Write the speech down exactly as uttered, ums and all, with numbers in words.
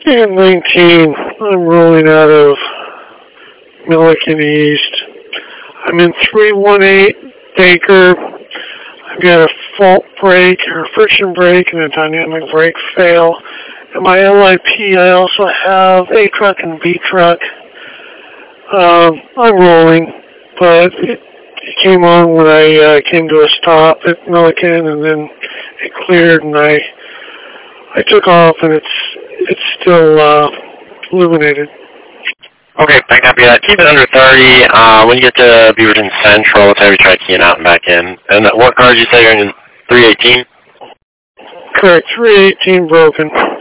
And nineteen, I'm rolling out of Milliken East. I'm in three one eight Baker. I've got a fault brake, or a friction brake, and a dynamic brake fail. And my L I P, I also have A truck and B truck. Um, I'm rolling, but it, it came on when I uh, came to a stop at Milliken, and then it cleared, and I I took off, and it's it's still uh, illuminated. Okay, I copy that. Keep it under thirty. Uh, when you get to Beaverton Central, let's have you try keying out and back in. And what car did you say you're in? three eighteen? Correct, three eighteen broken.